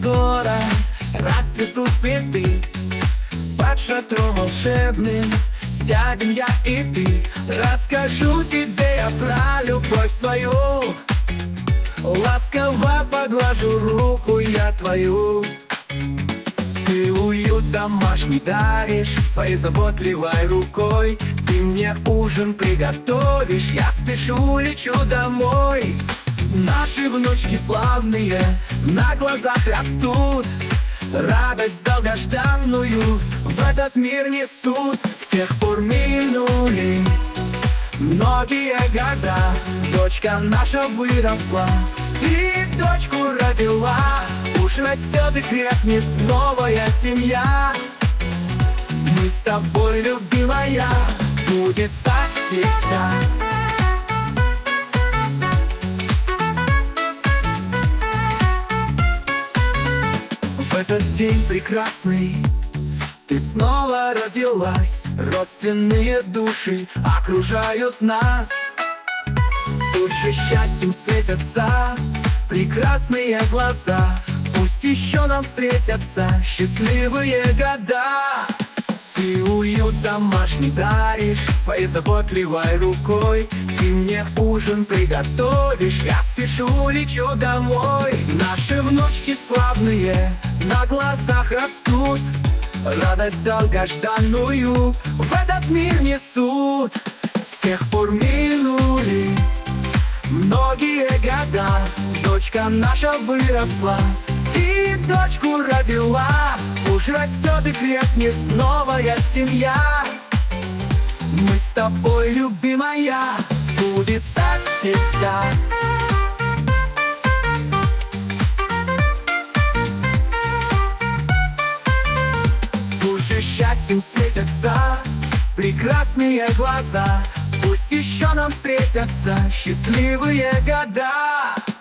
скоро расцветут цветы. Под шатром волшебным сядем я и ты. Расскажу тебе я про любовь свою, ласково поглажу руку я твою. Ты уют домашний даришь своей заботливой рукой. Ты мне ужин приготовишь, я спешу, лечу домой. Наши внучки славные на глазах растут, радость долгожданную в этот мир несут. С тех пор минули многие года, дочка наша выросла и дочку родила. Уж растет и крепнет новая семья. Мы с тобой, любимая, будет так всегда. В этот день прекрасный ты снова родилась. Родственные души окружают нас. Души счастьем светятся прекрасные глаза. Пусть еще нам встретятся счастливые года. Ты уют домашний даришь своей заботливой рукой. Ты мне ужин приготовишь, я спешу, лечу домой. Наши внучки славные на глазах растут, радость долгожданную в этот мир несут. С тех пор минули многие года, дочка наша выросла и дочку родила. Уж растет и крепнет новая семья. Мы с тобой, любимая, будет так всегда. Души счастьем светятся прекрасные глаза. Пусть еще нам встретятся счастливые года.